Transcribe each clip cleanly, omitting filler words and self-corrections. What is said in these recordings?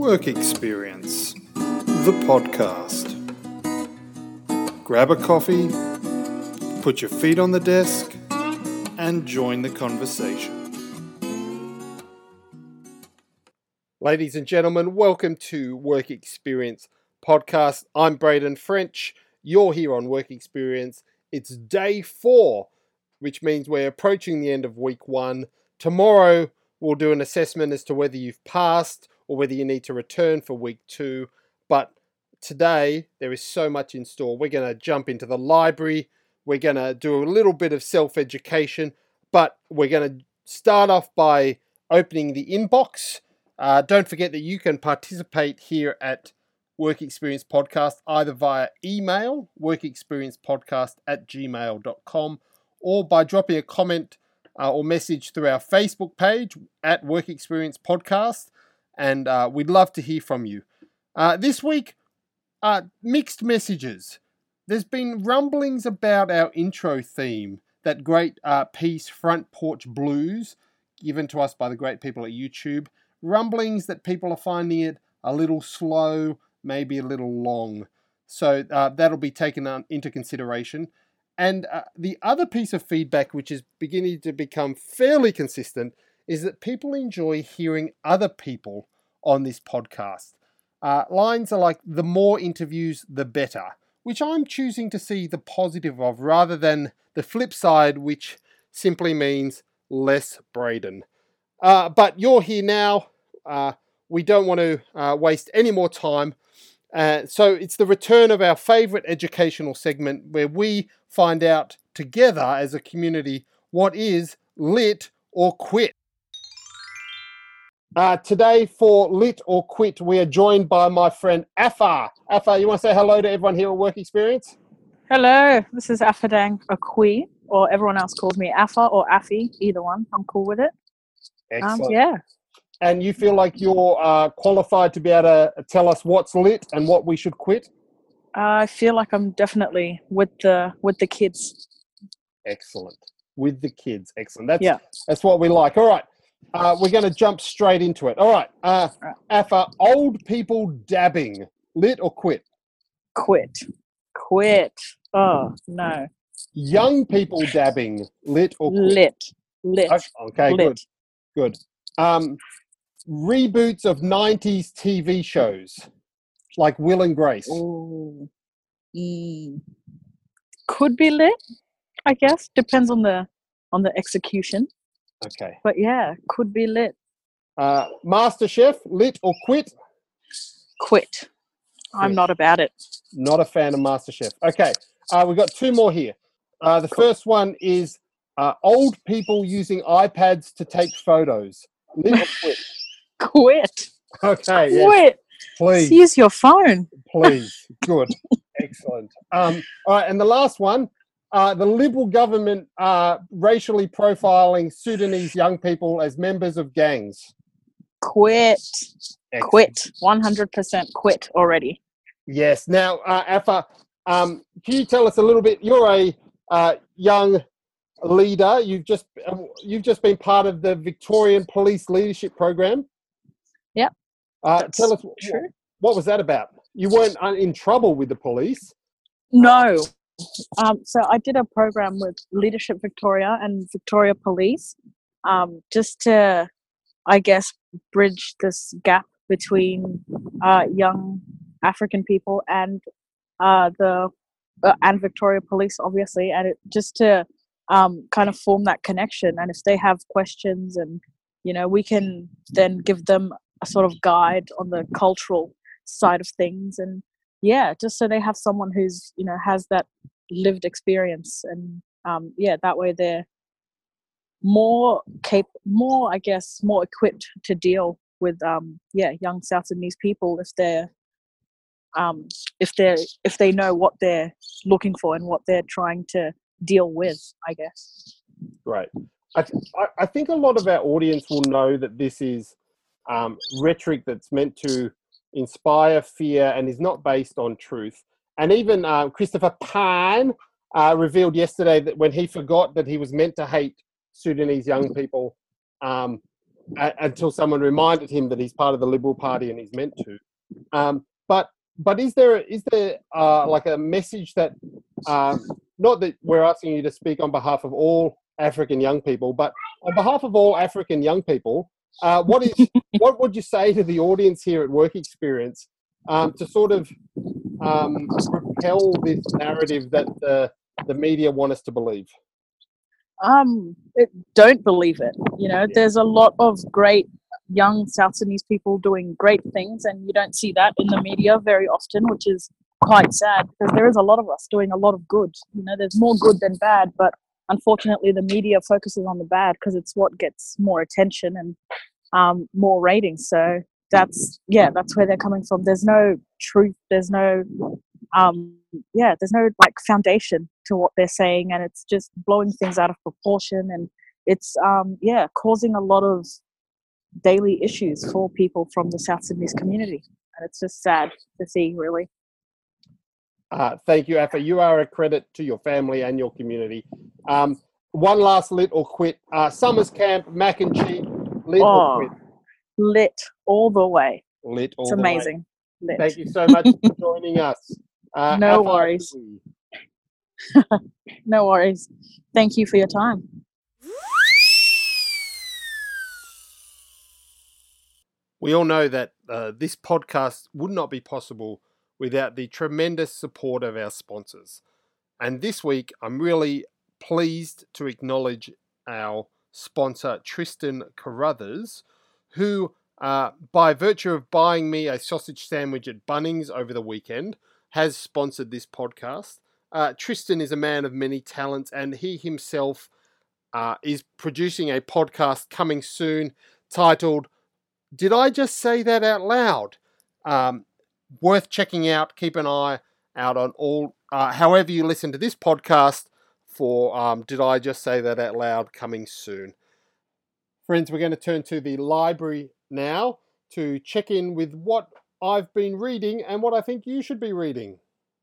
Work Experience, the podcast. Grab a coffee, put your feet on the desk, and join the conversation. Ladies and gentlemen, welcome to Work Experience Podcast. I'm Braden French. You're here on Work Experience. It's day 4, which means we're approaching the end of week 1. Tomorrow, we'll do an assessment as to whether you've passed or whether you need to return for week 2. But today, there is so much in store. We're going to jump into the library. We're going to do a little bit of self-education, but we're going to start off by opening the inbox. Don't forget that you can participate here at Work Experience Podcast either via email, workexperiencepodcast@gmail.com, or by dropping a comment or message through our Facebook page at Work Experience Podcast, and we'd love to hear from you. This week, mixed messages. There's been rumblings about our intro theme, that great piece, Front Porch Blues, given to us by the great people at YouTube. Rumblings that people are finding it a little slow, maybe a little long. So that'll be taken into consideration. And the other piece of feedback, which is beginning to become fairly consistent, is that people enjoy hearing other people on this podcast. Lines are like, the more interviews, the better, which I'm choosing to see the positive of rather than the flip side, which simply means less Braden. But you're here now. We don't want to waste any more time. So it's the return of our favourite educational segment where we find out together as a community what is lit or quit. Today for Lit or Quit, we are joined by my friend Afa. Afa, you want to say hello to everyone here at Work Experience? Hello, this is Afadang Akwi, or everyone else calls me Afa or Afi, either one. I'm cool with it. Excellent. Yeah. And you feel like you're qualified to be able to tell us what's lit and what we should quit? I feel like I'm definitely with the kids. Excellent. With the kids. Excellent. That's what we like. All right. We're going to jump straight into it. All right. Afa, old people dabbing, lit or quit? Quit. Oh, no. Young people dabbing, lit or quit? Lit. Okay, lit. Good. Reboots of 90s TV shows, like Will and Grace. Ooh. Could be lit, I guess. Depends on the execution. Okay. But yeah, could be lit. MasterChef, lit or quit? Quit. I'm not about it. Not a fan of MasterChef. Okay. We've got 2 more here. The first one is old people using iPads to take photos. Lit or quit? Quit. Okay. Quit. Yes. Please. Use your phone. Please. Good. Excellent. All right. And the last one, the Liberal government racially profiling Sudanese young people as members of gangs. Quit. Excellent. Quit. 100% quit already. Yes. Now, Afa, can you tell us a little bit? You're a young leader. You've just been part of the Victorian Police Leadership Program. Yep. Tell us what was that about? You weren't in trouble with the police? No. So I did a program with Leadership Victoria and Victoria Police, just to, I guess, bridge this gap between young African people and and Victoria Police, obviously, and just to kind of form that connection. And if they have questions, and we can then give them a sort of guide on the cultural side of things, and just so they have someone who's has that lived experience, and that way they're more equipped to deal with young South Sudanese people if they know what they're looking for and what they're trying to deal with, I guess. Right. I think a lot of our audience will know that this is rhetoric that's meant to inspire fear and is not based on truth. And even Christopher Pan revealed yesterday that when he forgot that he was meant to hate Sudanese young people, until someone reminded him that he's part of the Liberal Party and he's meant to. But is there like a message that, not that we're asking you to speak on behalf of all African young people, but on behalf of all African young people, what would you say to the audience here at Work Experience to sort of repel this narrative that the media want us to believe? Don't believe it. There's a lot of great young South Sudanese people doing great things, and you don't see that in the media very often, which is quite sad, because there is a lot of us doing a lot of good. There's more good than bad, but unfortunately the media focuses on the bad because it's what gets more attention and more ratings. So that's where they're coming from. There's no truth, there's no like foundation to what they're saying, and it's just blowing things out of proportion, and it's causing a lot of daily issues for people from the South Sudanese community, and it's just sad to see, really. Thank you, Afa. You are a credit to your family and your community. One last lit or quit. Summers camp, mac and cheese, lit or quit? Lit all the way. Lit all it's the way. It's amazing. Lit. Thank you so much for joining us. No worries. No worries. Thank you for your time. We all know that this podcast would not be possible without the tremendous support of our sponsors. And this week, I'm really pleased to acknowledge our sponsor, Tristan Carruthers, who, by virtue of buying me a sausage sandwich at Bunnings over the weekend, has sponsored this podcast. Tristan is a man of many talents, and he himself is producing a podcast coming soon titled, Did I Just Say That Out Loud? Worth checking out. Keep an eye out on all, however you listen to this podcast, for Did I Just Say That Out Loud coming soon. Friends, we're going to turn to the library now to check in with what I've been reading and what I think you should be reading.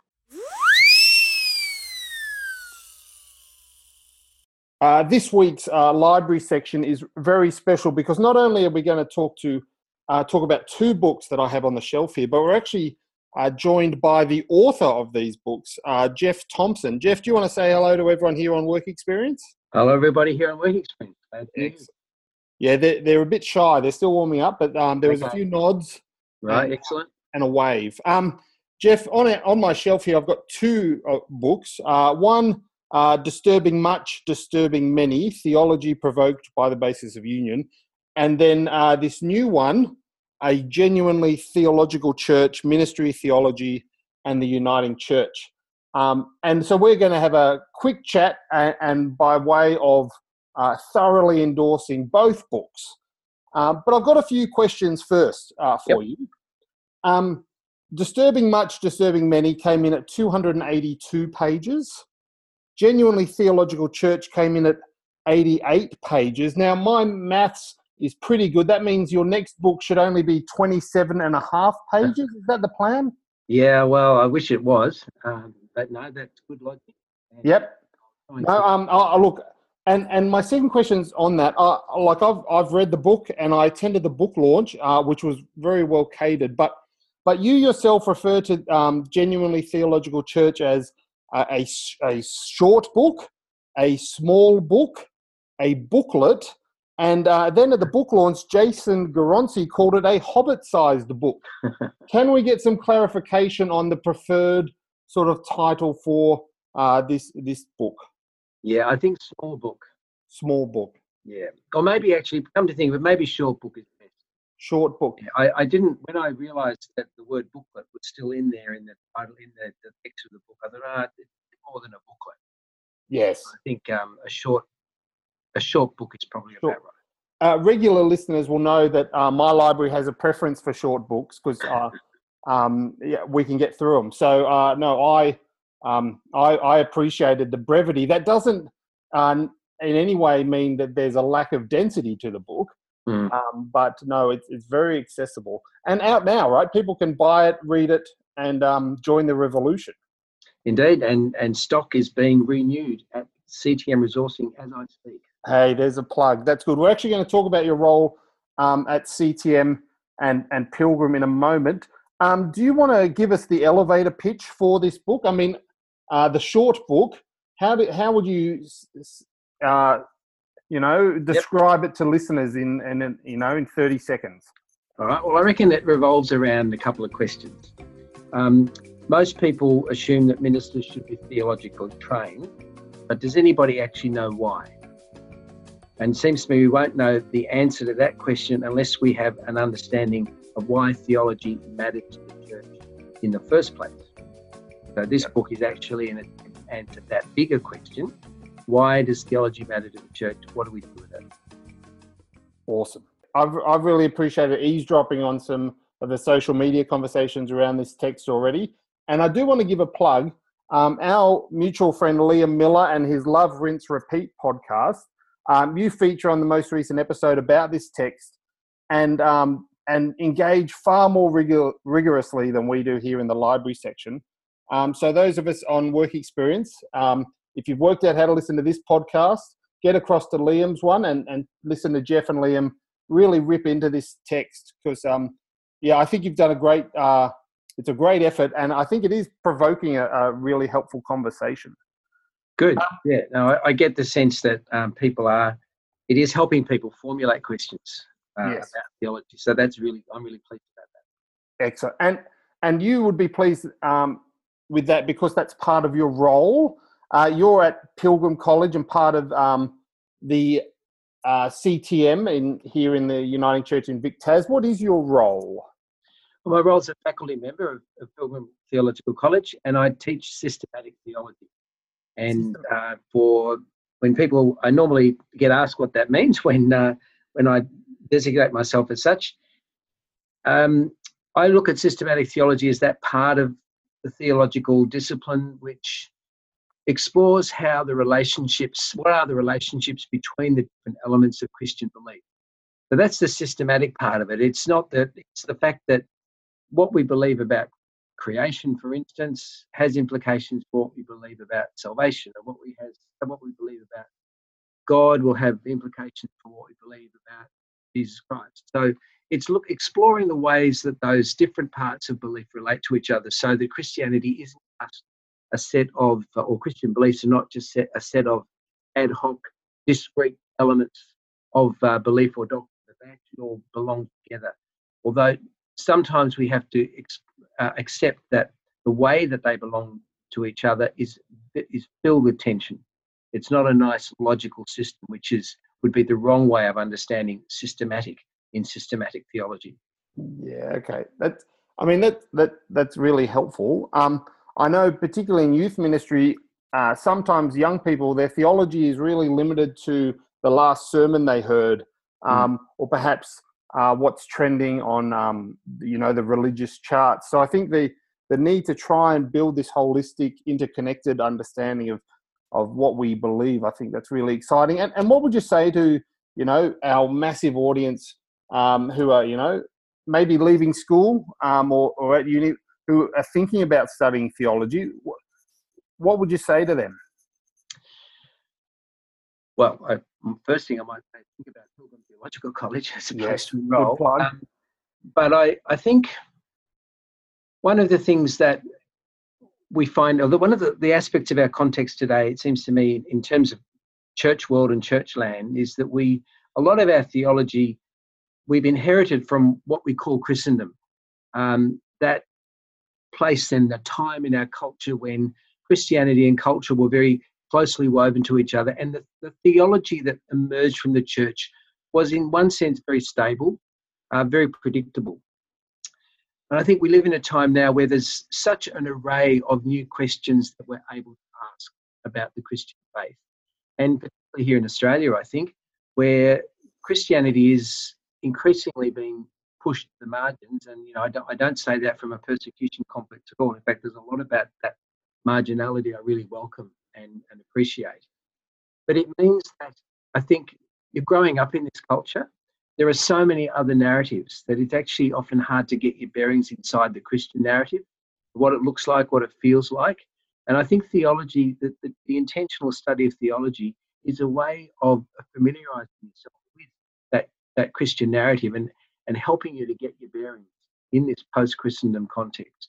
This week's library section is very special because not only are we going to talk about two books that I have on the shelf here, but we're actually joined by the author of these books, Jeff Thompson. Jeff, do you want to say hello to everyone here on Work Experience? Hello, everybody here on Work Experience. Yeah, they're a bit shy. They're still warming up, but there was a few nods. Right, excellent. And a wave. Jeff, on my shelf here, I've got two books. One, Disturbing Much, Disturbing Many, Theology Provoked by the Basis of Union. And then this new one, A Genuinely Theological Church, Ministry, Theology, and the Uniting Church. And so we're going to have a quick chat, and by way of thoroughly endorsing both books. But I've got a few questions first for you. Disturbing Much, Disturbing Many came in at 282 pages. Genuinely Theological Church came in at 88 pages. Now, my maths is pretty good. That means your next book should only be 27 and a half pages. Is that the plan? Yeah, well, I wish it was. But no, that's good logic. Yep. No, look, and my second question's on that. I've read the book and I attended the book launch, which was very well catered. But you yourself refer to Genuinely Theological Church as a short book, a small book, a booklet, and then at the book launch, Jason Garonsi called it a hobbit-sized book. Can we get some clarification on the preferred sort of title for this book? Yeah, I think small book. Small book. Yeah, or maybe actually, come to think of it, maybe short book is best. Short book. Yeah, I didn't, when I realised that the word booklet was still in there in the title, in the text of the book, I thought, it's more than a booklet. Yes. I think a short book is probably about right. Regular listeners will know that my library has a preference for short books because we can get through them. So I appreciated the brevity. That doesn't in any way mean that there's a lack of density to the book. But no, it's very accessible and out now, right? People can buy it, read it, and join the revolution. Indeed, and stock is being renewed at CTM Resourcing as I speak. Hey, there's a plug. That's good. We're actually going to talk about your role at CTM and Pilgrim in a moment. Do you want to give us the elevator pitch for this book? I mean, the short book. How would you, describe it to listeners in 30 seconds? All right. Well, I reckon it revolves around a couple of questions. Most people assume that ministers should be theologically trained, but does anybody actually know why? And it seems to me we won't know the answer to that question unless we have an understanding of why theology matters to the church in the first place. So this book is actually an attempt to that bigger question. Why does theology matter to the church? What do we do with it? Awesome. I've really appreciated eavesdropping on some of the social media conversations around this text already. And I do want to give a plug. Our mutual friend Liam Miller and his Love, Rinse, Repeat podcast, you feature on the most recent episode about this text and engage far more rigorously than we do here in the library section. So those of us on work experience, if you've worked out how to listen to this podcast, get across to Liam's one and listen to Jeff and Liam really rip into this text because, I think you've done a great, it's a great effort, and I think it is provoking a really helpful conversation. Good. Yeah. No, I get the sense that it is helping people formulate questions Yes. about theology. So I'm really pleased about that. Excellent. And you would be pleased with that because that's part of your role. You're at Pilgrim College and part of the CTM here in the Uniting Church in Vic Tas. What is your role? Well, my role is a faculty member of Pilgrim Theological College, and I teach systematic theology. And for when people, I normally get asked what that means when I designate myself as such. I look at systematic theology as that part of the theological discipline which explores what are the relationships between the different elements of Christian belief. So that's the systematic part of it. It's the fact that what we believe about creation, for instance, has implications for what we believe about salvation, and what we believe about God will have implications for what we believe about Jesus Christ. So it's exploring the ways that those different parts of belief relate to each other, so that Christianity isn't just a set of, or Christian beliefs are not just a set of ad hoc, discrete elements of belief or doctrine, that they actually all belong together. Although sometimes we have to accept that the way that they belong to each other is filled with tension. It's not a nice logical system, which would be the wrong way of understanding systematic theology. Yeah, okay. That's really helpful. I know particularly in youth ministry, sometimes young people, their theology is really limited to the last sermon they heard, or perhaps what's trending on the religious charts. So I think the need to try and build this holistic, interconnected understanding of what we believe, I think that's really exciting. And what would you say to our massive audience who are maybe leaving school or at uni, who are thinking about studying theology? What would you say to them? Well, first thing I might say, think about Pilgrim Theological College as a place to enroll. But I think one of the things that we find, although one of the aspects of our context today, it seems to me, in terms of church world and church land, is that a lot of our theology, we've inherited from what we call Christendom. That place and the time in our culture when Christianity and culture were very closely woven to each other, and the theology that emerged from the church was in one sense very stable, very predictable. And I think we live in a time now where there's such an array of new questions that we're able to ask about the Christian faith. And particularly here in Australia, I think, where Christianity is increasingly being pushed to the margins. And I don't say that from a persecution complex at all. In fact, there's a lot about that marginality I really welcome and appreciate. But it means that I think you're growing up in this culture. There are so many other narratives that it's actually often hard to get your bearings inside the Christian narrative, what it looks like, what it feels like. And I think theology, the intentional study of theology, is a way of familiarising yourself with that that Christian narrative and helping you to get your bearings in this post-Christendom context.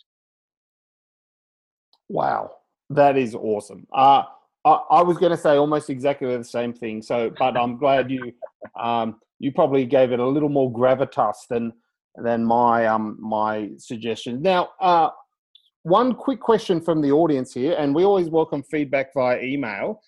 Wow, that is awesome. I was going to say almost exactly the same thing. So, but I'm glad you probably gave it a little more gravitas than my my suggestion. Now, one quick question from the audience here, and we always welcome feedback via email,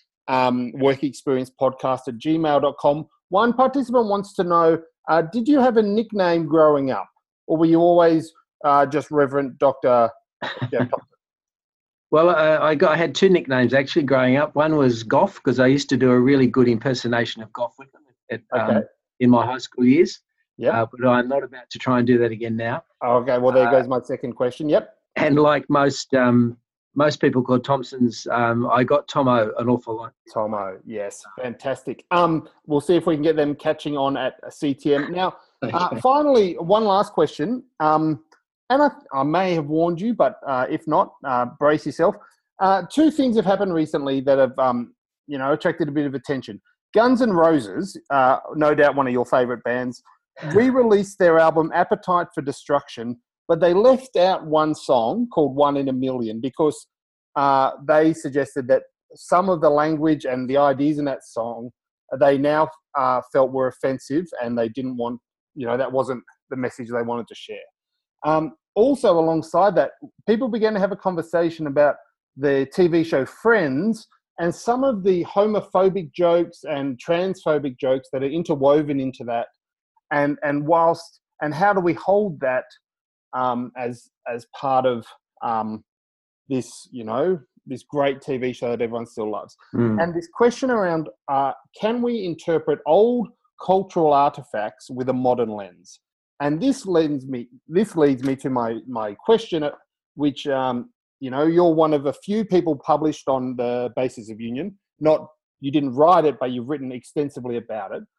workexperiencepodcast@gmail.com. One participant wants to know, did you have a nickname growing up, or were you always just Reverend Dr. Jeff Thompson? Well, I had two nicknames actually growing up. One was Goff, because I used to do a really good impersonation of Gough Whitlam in my high school years. Yeah. But I'm not about to try and do that again now. Okay, well, there goes my second question. Yep. And like most people called Thompsons, I got Tomo an awful lot. Tomo, yes. Fantastic. We'll see if we can get them catching on at CTM. Now, finally, one last question. And I may have warned you, but if not, brace yourself. Two things have happened recently that have, attracted a bit of attention. Guns N' Roses, no doubt one of your favourite bands, re-released their album Appetite for Destruction, but they left out one song called One in a Million because they suggested that some of the language and the ideas in that song, they now felt were offensive, and they didn't want, that wasn't the message they wanted to share. Also, alongside that, people began to have a conversation about the TV show Friends and some of the homophobic jokes and transphobic jokes that are interwoven into that, and how do we hold that as part of this, this great TV show that everyone still loves. And this question around, can we interpret old cultural artifacts with a modern lens? And this leads me to my question, which, you're one of a few people published on the Basis of Union. You didn't write it, but you've written extensively about it.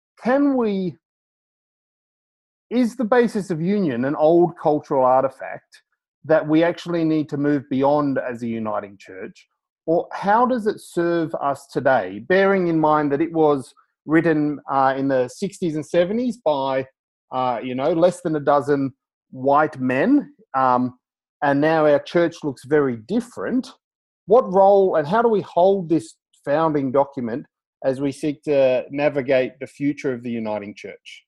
Is the Basis of Union an old cultural artifact that we actually need to move beyond as a uniting church? Or how does it serve us today, bearing in mind that it was written in the 60s and 70s by less than a dozen white men, and now our church looks very different. What role and how do we hold this founding document as we seek to navigate the future of the uniting church?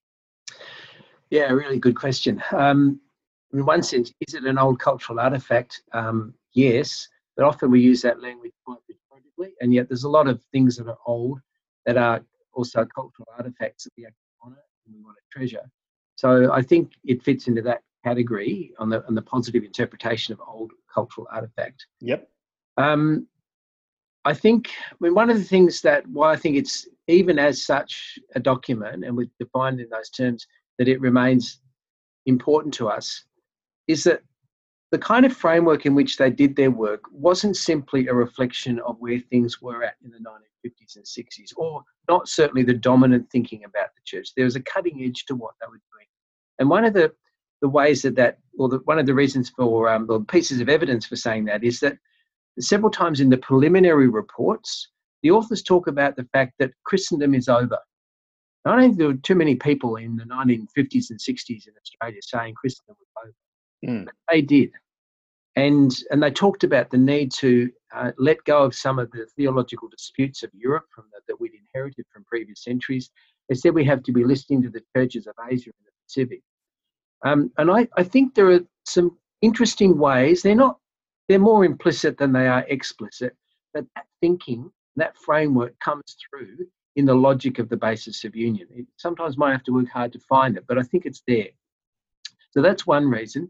Yeah, really good question. In one sense, is it an old cultural artifact? Yes, but often we use that language quite pejoratively, and yet there's a lot of things that are old that are also cultural artifacts that we actually honour and we want to treasure. So I think it fits into that category on the positive interpretation of old cultural artifact. Yep. One of the things why I think it's even as such a document, and we've defined in those terms that it remains important to us, is that the kind of framework in which they did their work wasn't simply a reflection of where things were at in the 1950s and 60s, or not certainly the dominant thinking about the church. There was a cutting edge to what they were doing. And one of the ways one of the reasons for the pieces of evidence for saying that is that several times in the preliminary reports, the authors talk about the fact that Christendom is over. I don't think there were too many people in the 1950s and 60s in Australia saying Christendom was over. But they did. And they talked about the need to let go of some of the theological disputes of Europe that we'd inherited from previous centuries. They said we have to be listening to the churches of Asia and the Pacific. And I think there are some interesting ways. They're more implicit than they are explicit, but that thinking, that framework comes through in the logic of the Basis of Union. It sometimes might have to work hard to find it, but I think it's there. So that's one reason.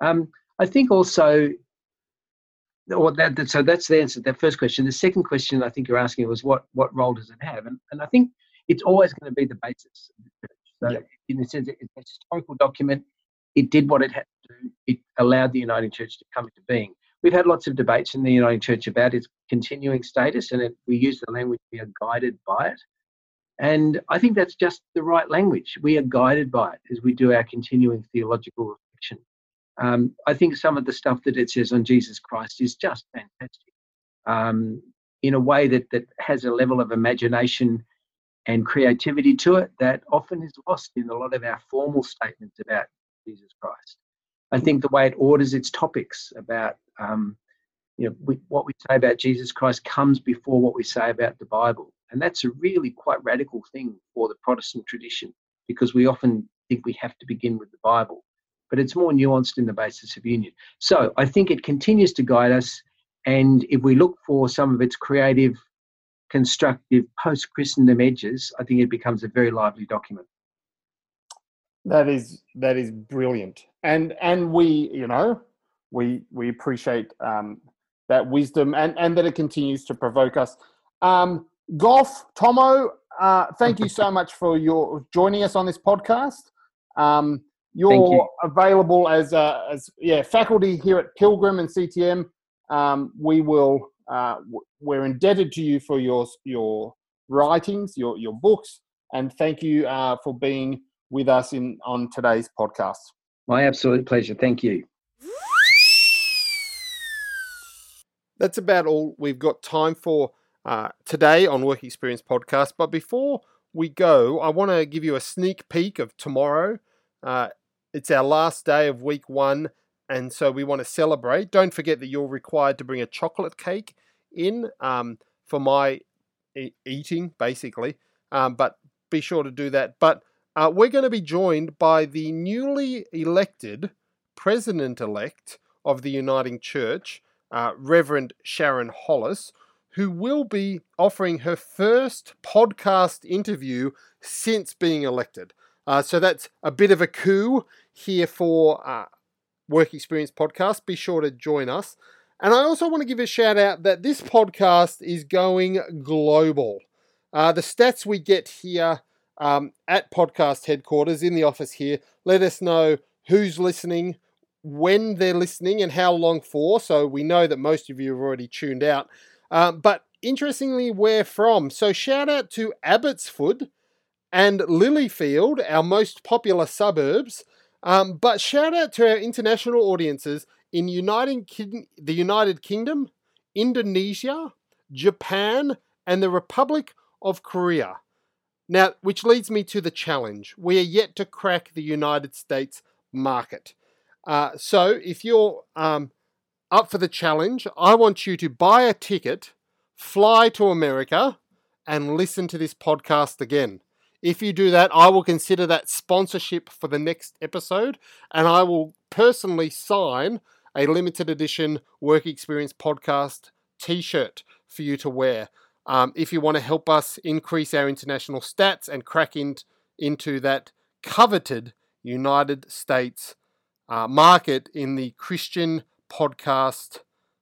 I think also, so that's the answer to that first question. The second question I think you're asking was what role does it have? And I think it's always going to be the basis of the church. So in the sense that it's a historical document, it did what it had to do. It allowed the Uniting Church to come into being. We've had lots of debates in the Uniting Church about its continuing status, and we use the language, we are guided by it. And I think that's just the right language. We are guided by it as we do our continuing theological reflection. I think some of the stuff that it says on Jesus Christ is just fantastic in a way that has a level of imagination and creativity to it that often is lost in a lot of our formal statements about Jesus Christ. I think the way it orders its topics about, what we say about Jesus Christ comes before what we say about the Bible. And that's a really quite radical thing for the Protestant tradition, because we often think we have to begin with the Bible, but it's more nuanced in the basis of union. So I think it continues to guide us. And if we look for some of its creative, constructive, post-Christendom edges, I think it becomes a very lively document. That is brilliant. And we appreciate that wisdom and that it continues to provoke us. Gough, Tomo, thank you so much for your joining us on this podcast. You're available as faculty here at Pilgrim and CTM. We're indebted to you for your writings, your books, and thank you for being with us on today's podcast. My absolute pleasure. Thank you. That's about all we've got time for today on Work Experience Podcast. But before we go, I want to give you a sneak peek of tomorrow. It's our last day of week 1, and so we want to celebrate. Don't forget that you're required to bring a chocolate cake in for my eating, basically. But be sure to do that. But we're going to be joined by the newly elected president-elect of the Uniting Church, Reverend Sharon Hollis, who will be offering her first podcast interview since being elected. So that's a bit of a coup here for Work Experience Podcast. Be sure to join us. And I also want to give a shout out that this podcast is going global. The stats we get here at podcast headquarters in the office here let us know who's listening, when they're listening, and how long for. So we know that most of you have already tuned out. But interestingly, where from? So shout out to Abbotsford and Lilyfield, our most popular suburbs. But shout out to our international audiences in the United Kingdom, Indonesia, Japan, and the Republic of Korea. Now, which leads me to the challenge. We are yet to crack the United States market. So if you're up for the challenge, I want you to buy a ticket, fly to America, and listen to this podcast again. If you do that, I will consider that sponsorship for the next episode, and I will personally sign a limited edition Work Experience Podcast t-shirt for you to wear. If you want to help us increase our international stats and crack into that coveted United States market in the Christian podcast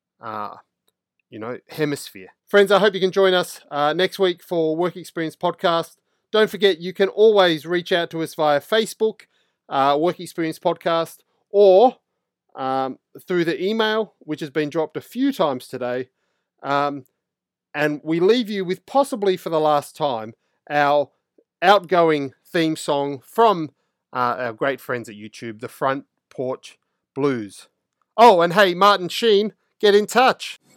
hemisphere. Friends, I hope you can join us next week for Work Experience Podcast. Don't forget, you can always reach out to us via Facebook, Work Experience Podcast, or through the email, which has been dropped a few times today. And we leave you with, possibly for the last time, our outgoing theme song from our great friends at YouTube, the Front Porch Blues. Oh, and hey, Martin Sheen, get in touch.